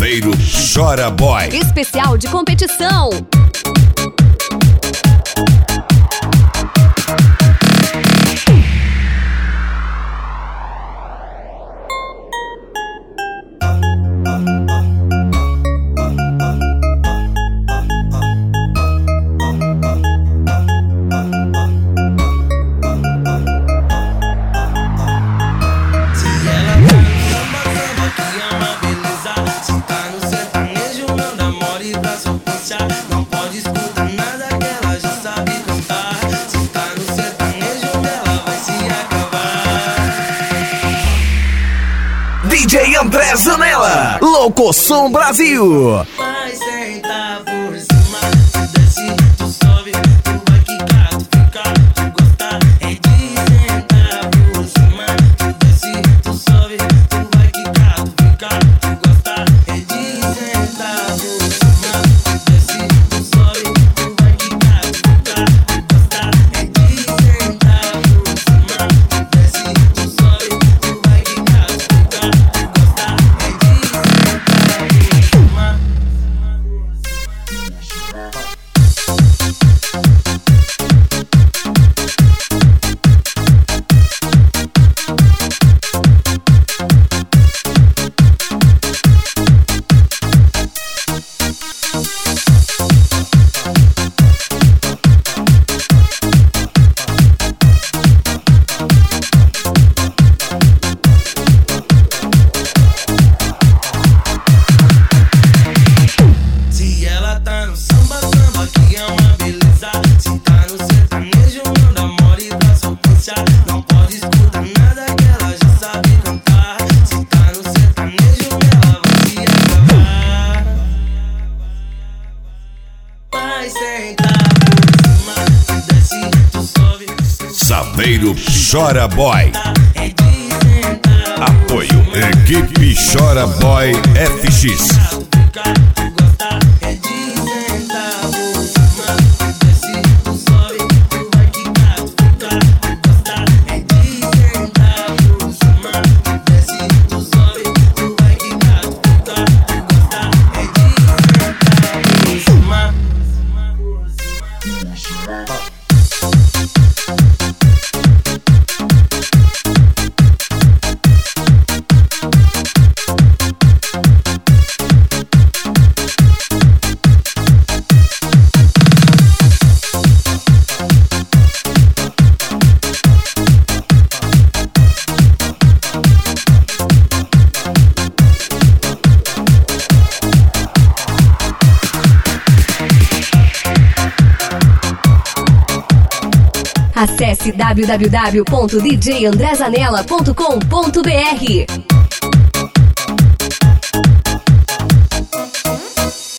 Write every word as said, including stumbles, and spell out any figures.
Saveiro Chora Boy. Especial de competição. Não pode escutar nada que ela já sabe cantar. Se tá no sertanejo, ela vai se acabar. D J André Zanella, Locoção Brasil. Vai sentar por cima, se desce, tu sobe, tu vai quicar, tu fica, tu gostar. É de sentar por cima, tu desce, tu sobe, tu vai quicar, tu fica, tu gostar. É de sentar por cima, tu desce, tu sobe, tu vai quicar, tu fica, tu gostar. É de sentar por cima, tu desce, tu sobe, tu vai quicar, tu fica, tu gostar. É de sentar por cima. Se ela tá no samba, samba que é uma beleza. Se tá no sertanejo, manda mole pra sofrência. Não pode escutar nada que ela já sabe cantar. Se tá no sertanejo, ela vai se acabar. Vai sentar por cima, tu desce, tu sobe. Saveiro Chora Boy. É de sentar. Apoio Equipe Chora Boy F X. Tu fica, tu gostar. É de sentar por cima, tu desce, tu sobe, tu vai quicar, tu fica, tu gostar. É de sentar por cima, tu desce, tu sobe, tu vai quicar, tu fica, tu gostar. É de sentar por cima. Acesse w w w ponto d j andré zanella ponto com ponto b r.